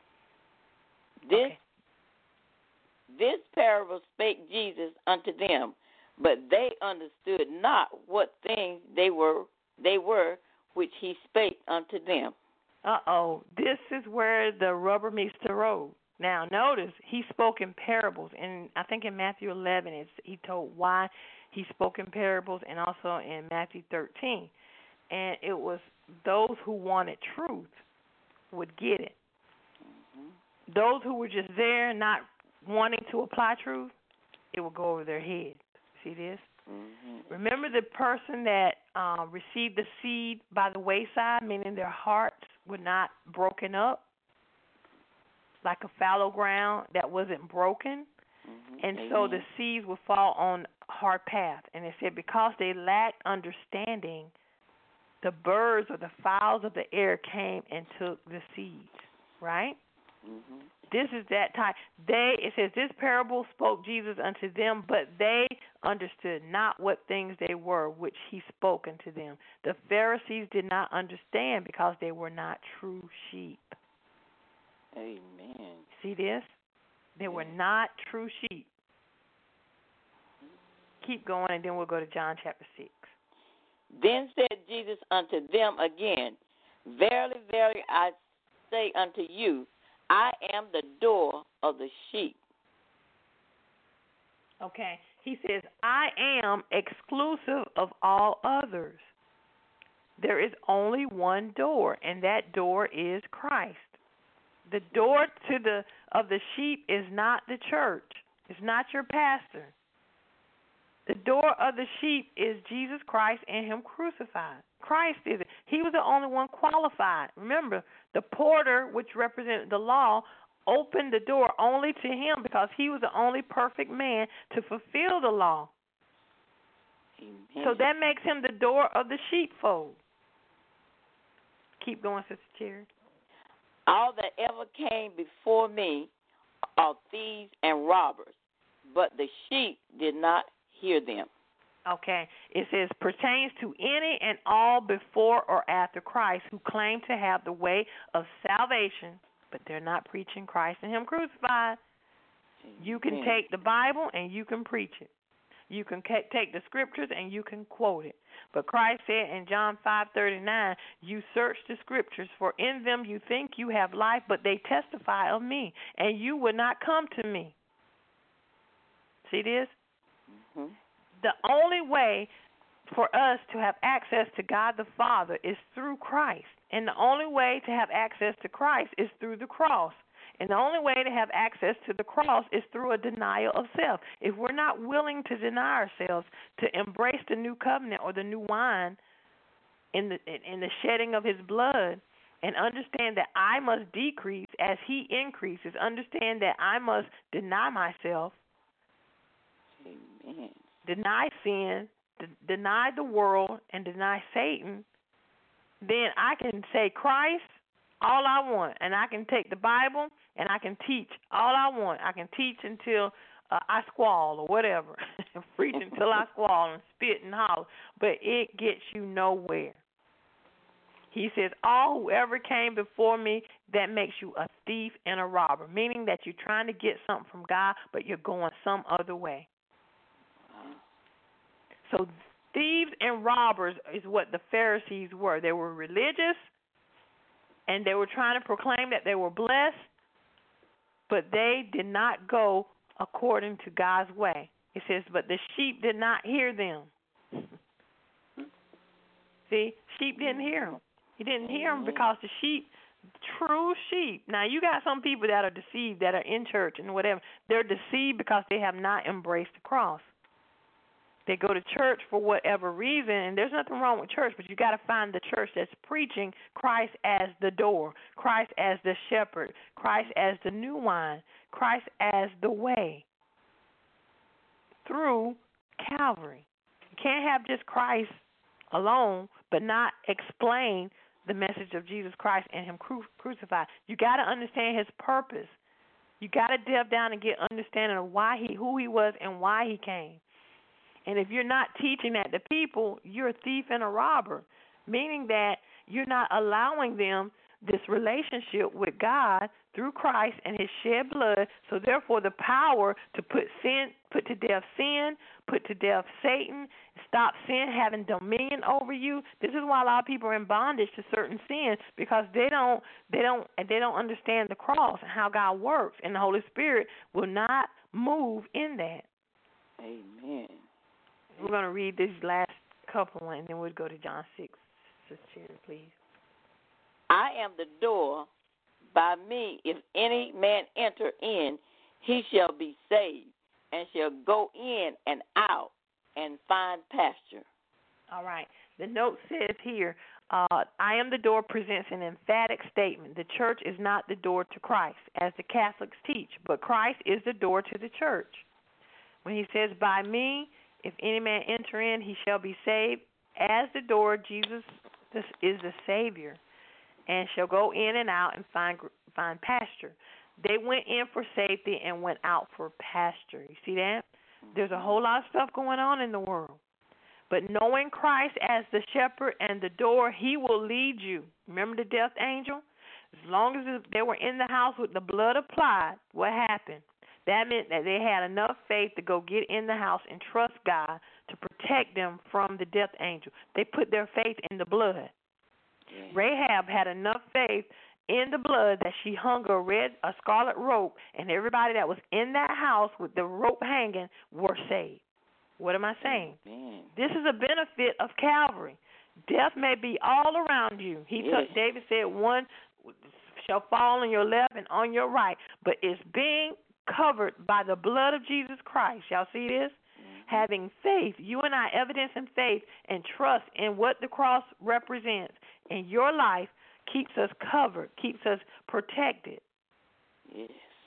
This parable spake Jesus unto them, but they understood not what things they were which he spake unto them. This is where the rubber meets the road. Now, notice, he spoke in parables, and I think in Matthew 11, he told why he spoke in parables, and also in Matthew 13. And it was those who wanted truth would get it. Mm-hmm. Those who were just there not wanting to apply truth, it would go over their head. See this? Mm-hmm. Remember the person that received the seed by the wayside, meaning their hearts were not broken up, like a fallow ground that wasn't broken? Mm-hmm. And so the seeds would fall on hard path. And it said because they lacked understanding, the birds or the fowls of the air came and took the seeds. right? Mm-hmm. This is that time. It says, this parable spoke Jesus unto them, but they understood not what things they were, which he spoke unto them. The Pharisees did not understand because they were not true sheep. Amen. See this? They were not true sheep. Keep going, and then we'll go to John chapter 6. Then said Jesus unto them again, Verily, verily, I say unto you, I am the door of the sheep. Okay. He says, I am exclusive of all others. There is only one door, and that door is Christ. The door of the sheep is not the church. It's not your pastor. The door of the sheep is Jesus Christ and him crucified. Christ is it. He was the only one qualified. Remember, the porter, which represented the law, opened the door only to him because he was the only perfect man to fulfill the law. Amen. So that makes him the door of the sheepfold. Keep going, Sister Cherry. All that ever came before me are thieves and robbers, but the sheep did not hear them. Okay. It says, pertains to any and all before or after Christ who claim to have the way of salvation, but they're not preaching Christ and him crucified. You can take the Bible and you can preach it. You can take the scriptures and you can quote it. But Christ said in John 5:39, you search the scriptures, for in them you think you have life, but they testify of me, and you would not come to me. See this? Mm-hmm. The only way for us to have access to God the Father is through Christ. And the only way to have access to Christ is through the cross. And the only way to have access to the cross is through a denial of self. If we're not willing to deny ourselves, to embrace the new covenant or the new wine in the shedding of his blood, and understand that I must decrease as he increases, understand that I must deny myself, Amen. deny sin, deny the world, and deny Satan, then I can say Christ all I want, and I can take the Bible and I can teach all I want. I can teach until I squall or whatever, preach until I squall and spit and holler, but it gets you nowhere. He says, all whoever came before me, that makes you a thief and a robber, meaning that you're trying to get something from God, but you're going some other way. So thieves and robbers is what the Pharisees were. They were religious, and they were trying to proclaim that they were blessed, but they did not go according to God's way. It says, but the sheep did not hear them. See, sheep didn't hear them. He didn't hear them because the sheep, true sheep. Now, you got some people that are deceived, that are in church and whatever. They're deceived because they have not embraced the cross. They go to church for whatever reason, and there's nothing wrong with church, but you got to find the church that's preaching Christ as the door, Christ as the shepherd, Christ as the new wine, Christ as the way through Calvary. You can't have just Christ alone, but not explain the message of Jesus Christ and him crucified. You got to understand his purpose. You got to delve down and get understanding of who he was and why he came. And if you're not teaching that to people, you're a thief and a robber, meaning that you're not allowing them this relationship with God through Christ and his shed blood. So therefore the power to put to death sin, put to death Satan, stop sin having dominion over you. This is why a lot of people are in bondage to certain sins, because they don't understand the cross and how God works, and the Holy Spirit will not move in that. Amen. We're going to read this last couple, and then we'll go to John 6. Sister Cherry, please. I am the door. By me, if any man enter in, he shall be saved, and shall go in and out and find pasture. All right. The note says here, I am the door presents an emphatic statement. The church is not the door to Christ, as the Catholics teach, but Christ is the door to the church. When he says, by me, if any man enter in, he shall be saved. As the door, Jesus is the Savior. and shall go in and out and find pasture. They went in for safety and went out for pasture. You see that? There's a whole lot of stuff going on in the world. But knowing Christ as the shepherd and the door, he will lead you. Remember the death angel? As long as they were in the house with the blood applied, what happened? That meant that they had enough faith to go get in the house and trust God to protect them from the death angel. They put their faith in the blood. Yeah. Rahab had enough faith in the blood that she hung a scarlet rope, and everybody that was in that house with the rope hanging were saved. What am I saying? Amen. This is a benefit of Calvary. Death may be all around you. David said, one shall fall on your left and on your right, but it's being covered by the blood of Jesus Christ. Y'all see this? Mm-hmm. Having faith, you and I evidencing faith and trust in what the cross represents in your life keeps us covered, keeps us protected. Yes.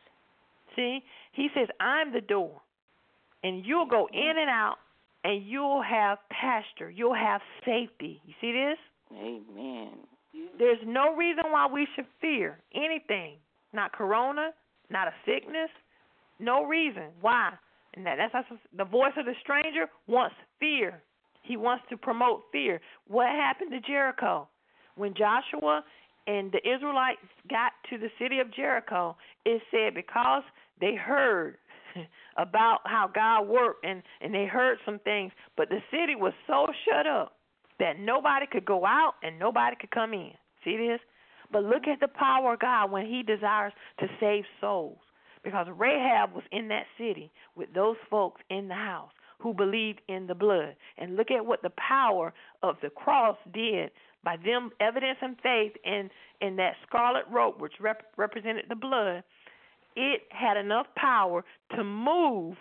See? He says, I'm the door. And you'll go in and out, and you'll have pasture. You'll have safety. You see this? Amen. There's no reason why we should fear anything. Not corona, not a sickness. No reason. Why? And that's the voice of the stranger wants fear. He wants to promote fear. What happened to Jericho? When Joshua and the Israelites got to the city of Jericho, it said because they heard about how God worked and they heard some things, but the city was so shut up that nobody could go out and nobody could come in. See this? But look at the power of God when he desires to save souls, because Rahab was in that city with those folks in the house who believed in the blood. And look at what the power of the cross did by them evidencing faith in that scarlet rope, which represented the blood. It had enough power to move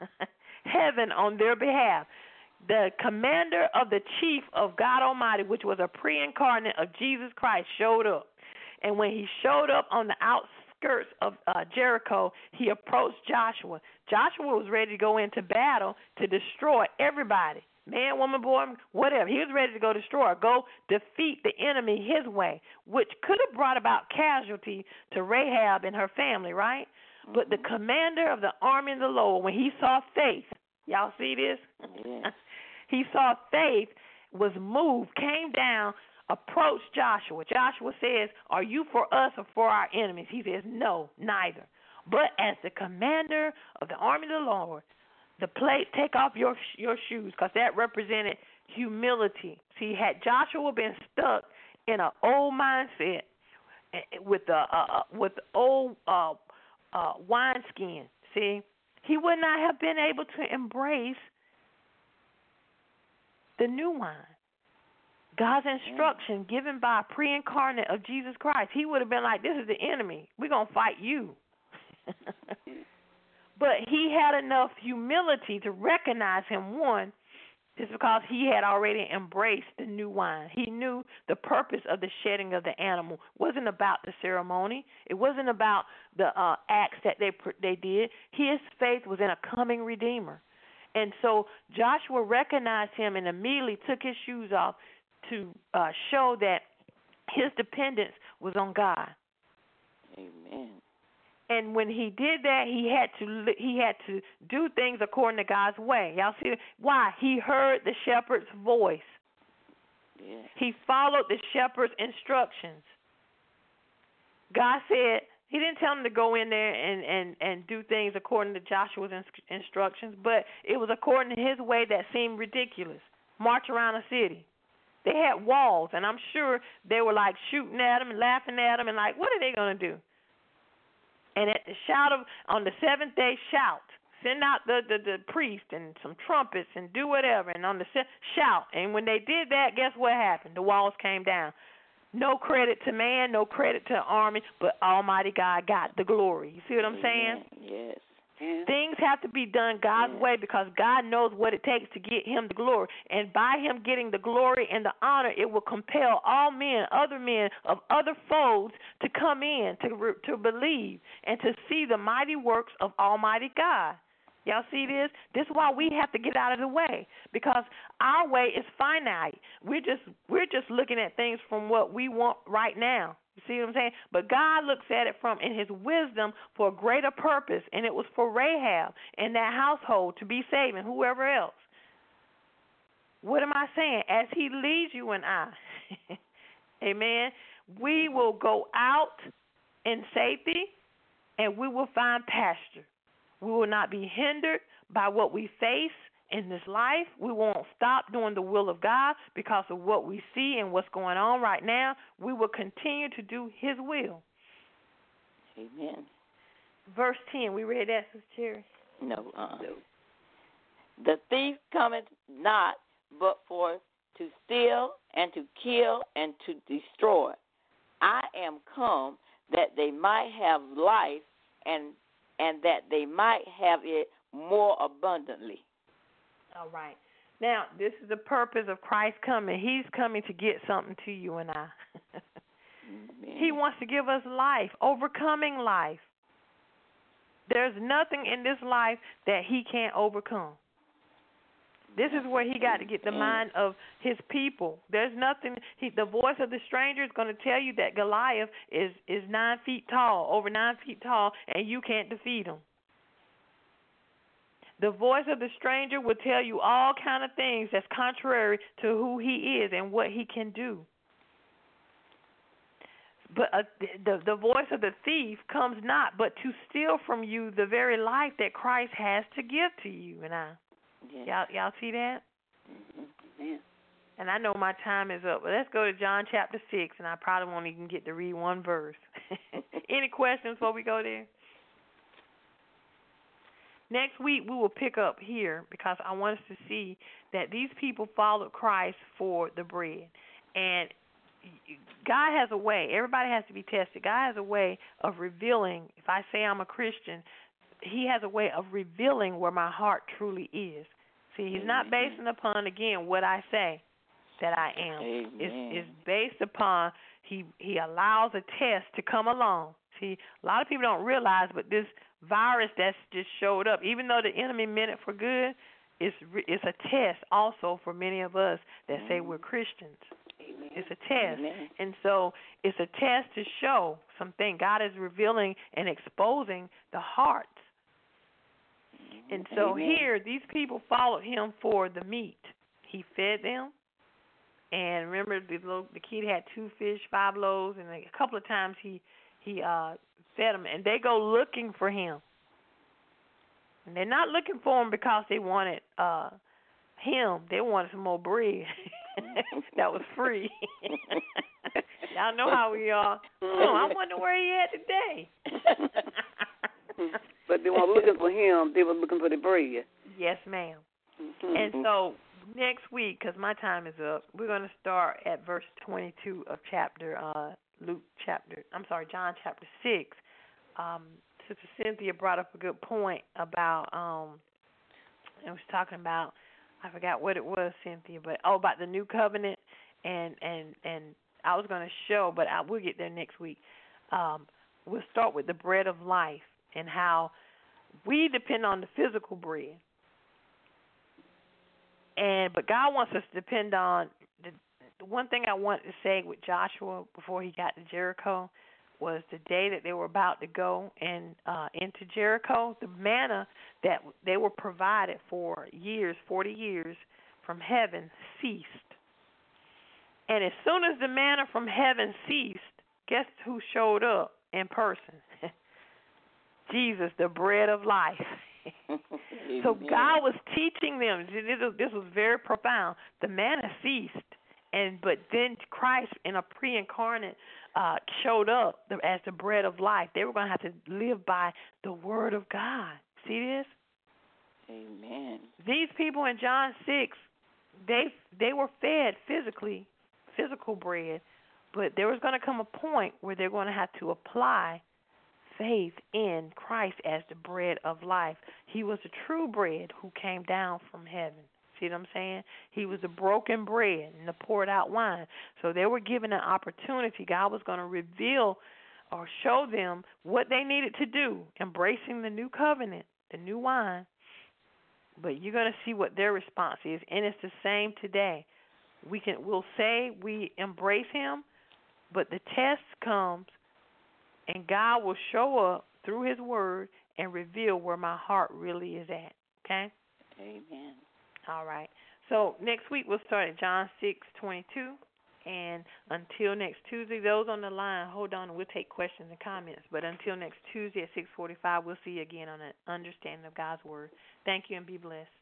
heaven on their behalf. The commander of the chief of God Almighty, which was a pre-incarnate of Jesus Christ, showed up. And when he showed up on the outskirts of Jericho, he approached Joshua. Joshua was ready to go into battle to destroy everybody. Man, woman, boy, whatever. He was ready to go destroy, go defeat the enemy his way, which could have brought about casualty to Rahab and her family, right? Mm-hmm. But the commander of the army of the Lord, when he saw faith, y'all see this? Yes. He saw faith, was moved, came down, approached Joshua. Joshua says, are you for us or for our enemies? He says, no, neither. But as the commander of the army of the Lord, take off your shoes, because that represented humility. See, had Joshua been stuck in an old mindset with old wineskin, see, he would not have been able to embrace the new wine. God's instruction given by a pre-incarnate of Jesus Christ, he would have been like, this is the enemy. We're going to fight you. But he had enough humility to recognize him, one, just because he had already embraced the new wine. He knew the purpose of the shedding of the animal. It wasn't about the ceremony. It wasn't about the acts that they did. His faith was in a coming Redeemer. And so Joshua recognized him and immediately took his shoes off to show that his dependence was on God. Amen. And when he did that, he had to do things according to God's way. Y'all see why? He heard the shepherd's voice. Yeah. He followed the shepherd's instructions. God said, he didn't tell him to go in there and do things according to Joshua's instructions, but it was according to his way that seemed ridiculous. March around a city. They had walls, and I'm sure they were like shooting at him and laughing at him and like, what are they going to do? And at the on the seventh day, shout. Send out the priest and some trumpets and do whatever. And on the shout. And when they did that, guess what happened? The walls came down. No credit to man, no credit to the army, but Almighty God got the glory. You see what I'm saying? Yes. Things have to be done God's way because God knows what it takes to get him the glory. And by him getting the glory and the honor, it will compel all men, other men of other folds to come in, to believe, and to see the mighty works of Almighty God. Y'all see this? This is why we have to get out of the way, because our way is finite. We're just looking at things from what we want right now. You see what I'm saying? But God looks at it from in His wisdom for a greater purpose, and it was for Rahab and that household to be saved, and whoever else. What am I saying? As He leads you and I, amen, we will go out in safety, and we will find pasture. We will not be hindered by what we face in this life. We won't stop doing the will of God because of what we see and what's going on right now. We will continue to do His will. Amen. Verse 10, we read that, Sister Cherry? No. The thief cometh not but for to steal and to kill and to destroy. I am come that they might have life and that they might have it more abundantly. All right. Now, this is the purpose of Christ coming. He's coming to get something to you and I. He wants to give us life, overcoming life. There's nothing in this life that He can't overcome. This is where He got to get the mind of His people. There's nothing. The voice of the stranger is going to tell you that Goliath is 9 feet tall, over 9 feet tall, and you can't defeat him. The voice of the stranger will tell you all kind of things that's contrary to who he is and what he can do. But the voice of the thief comes not but to steal from you the very life that Christ has to give to you and I. Yeah. Y'all see that? Yeah. And I know my time is up, but let's go to John chapter 6, and I probably won't even get to read one verse. Any questions before we go there? Next week we will pick up here because I want us to see that these people followed Christ for the bread. And God has a way. Everybody has to be tested. God has a way of revealing. If I say I'm a Christian, He has a way of revealing where my heart truly is. See, He's not basing upon, again, what I say that I am. It's based upon he allows a test to come along. See, a lot of people don't realize, but this virus that's just showed up, even though the enemy meant it for good, it's a test also for many of us that say we're Christians. It's a test. And so it's a test to show something. God is revealing and exposing the hearts. And so here, these people followed Him for the meat. He fed them. And remember, the kid had 2 fish, 5 loaves, and a couple of times he fed them. And they go looking for Him. And they're not looking for Him because they wanted Him. They wanted some more bread that was free. Y'all know how we are. Oh, I wonder where He at today. But they weren't looking for Him. They were looking for the bread. Yes, ma'am. And so next week, because my time is up, we're going to start at verse 22 of John chapter 6. Sister Cynthia brought up a good point about, it was talking about, I forgot what it was, Cynthia, but about the new covenant, and I was going to show, but we'll get there next week. We'll start with the bread of life and how we depend on the physical bread. But God wants us to depend on the one thing I wanted to say with Joshua before he got to Jericho was the day that they were about to go into Jericho, the manna that they were provided for years, 40 years from heaven ceased. And as soon as the manna from heaven ceased, guess who showed up in person? Jesus, the bread of life. So God was teaching them. This was very profound. The manna ceased, but then Christ, in a pre-incarnate, showed up as the bread of life. They were going to have to live by the word of God. See this? Amen. These people in John 6, they were fed physical bread, but there was going to come a point where they're going to have to apply faith in Christ as the bread of life. He was the true bread who came down from heaven. See what I'm saying? He was the broken bread and the poured out wine. So they were given an opportunity. God was going to reveal or show them what they needed to do, embracing the new covenant, the new wine, But you're going to see what their response is, and it's the same today. We'll say we embrace him, but the test comes, and God will show up through his word and reveal where my heart really is at. Okay? Amen. All right. So next week we'll start at John 6:22. And until next Tuesday, those on the line, hold on, and we'll take questions and comments. But until next Tuesday at 6:45, we'll see you again on an understanding of God's word. Thank you, and be blessed.